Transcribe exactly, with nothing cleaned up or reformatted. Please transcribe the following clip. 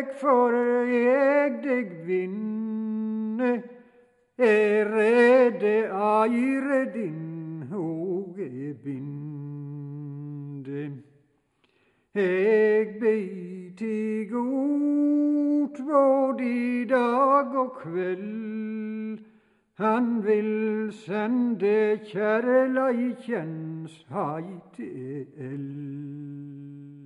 for jeg deg vinne, ære det eire din hoge binde. Jeg ber til godt både i dag og kveld, han vil sende kjærleikens heit til eld.